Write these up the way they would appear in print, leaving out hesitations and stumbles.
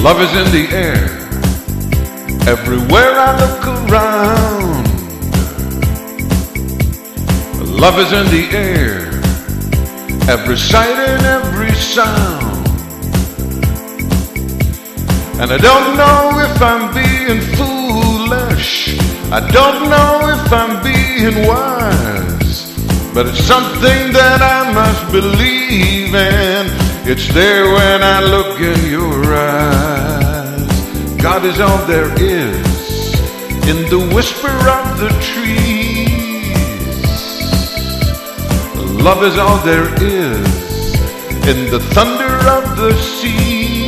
Love is in the air. Everywhere I look around, love is in the air. Every sight and every sound. And I don't know if I'm being foolish, I don't know if I'm being wise, but it's something that I must believe in. It's there when I look in your eyes. God is all there is in the whisper of the trees. Love is all there is in the thunder of the sea.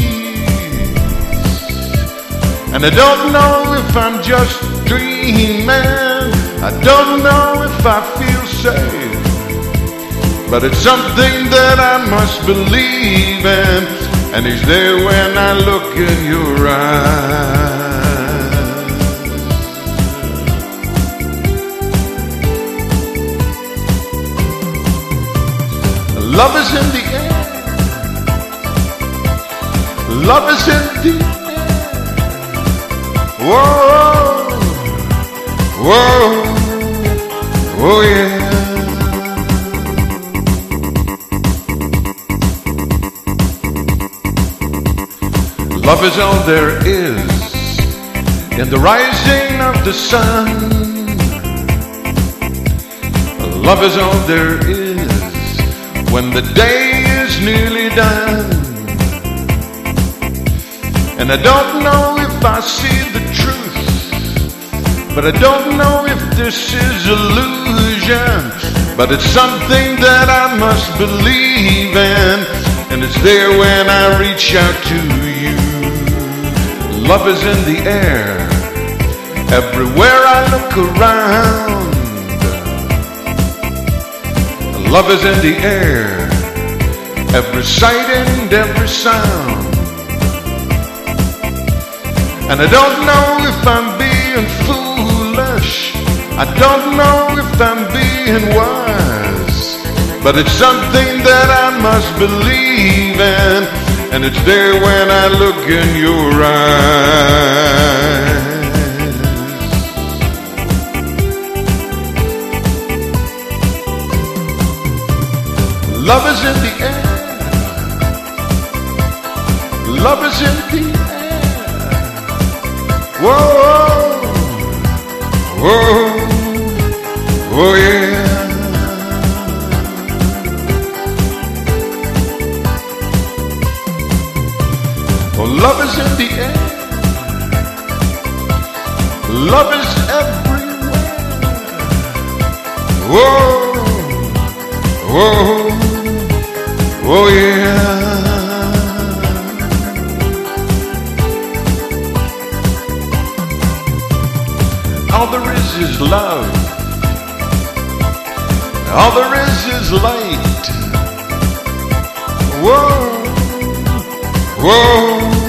And I don't know if I'm just dreaming, I don't know if I feel safe, but it's something that I must believe in. And he's there when I look in your eyes. Love is in the air. Love is in the air. Whoa, whoa, oh yeah. Love is all there is in the rising of the sun. Love is all there is when the day is nearly done. And I don't know if I see the truth, but I don't know if this is illusion, but it's something that I must believe in. And it's there when I reach out to you. Love is in the air. Everywhere I look around, love is in the air. Every sight and every sound. And I don't know if I'm being foolish, I don't know if I'm being wise, but it's something that I must believe in. And it's there when I look in your eyes. Love is in the air. Love is in the air. Whoa, whoa, oh yeah. Love is in the air. Love is everywhere. Whoa, whoa, oh yeah. All there is love. All there is light. Whoa, whoa.